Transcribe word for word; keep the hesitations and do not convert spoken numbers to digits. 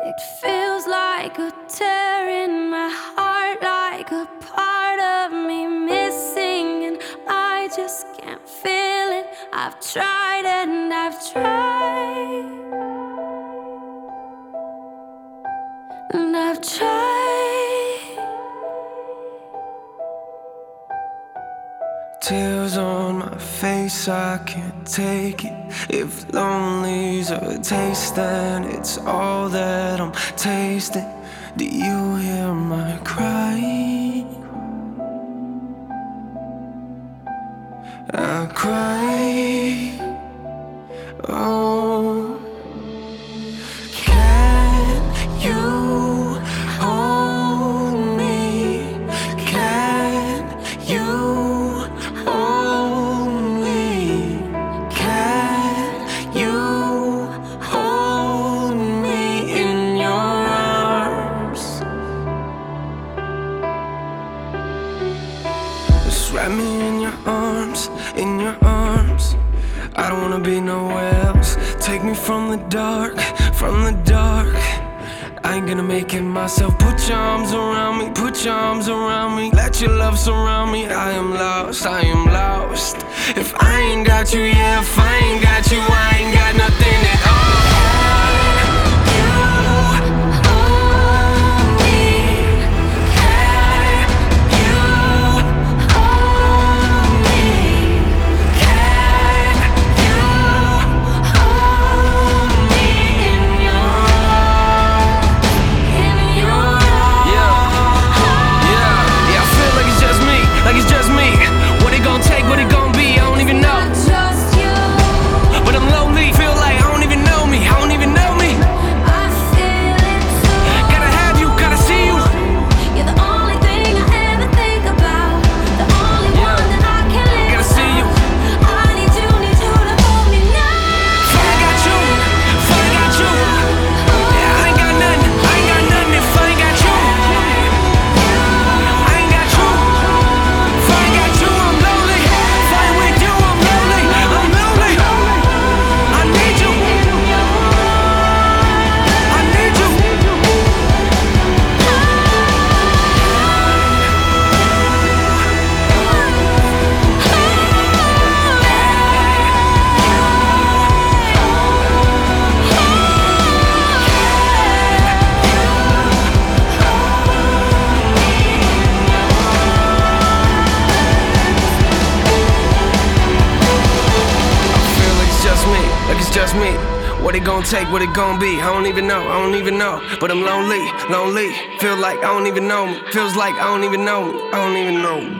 It feels like a tear in my heart, like a part of me missing, and I just can't feel it. I've tried and I've tried, and I've tried. Tears on my face, I can't take it. If lonely's a taste, then it's all that I'm tasting. Do you hear my cry? I cry. Oh, can you hold me? Can you hold me? Can you hold me in your arms? Just wrap me in your arms, in your arms. I don't wanna be nowhere else. Take me from the dark, from the dark. I ain't gonna make it myself. Put your arms around me, put your arms around me. Let your love surround me. I am lost, I am lost. If I ain't got you, yeah, if I ain't got you, I ain't got nothing at all. Just me. What it gon' take, what it gon' be? I don't even know, I don't even know. But I'm lonely, lonely. Feel like I don't even know me. Feels like I don't even know me. I don't even know me.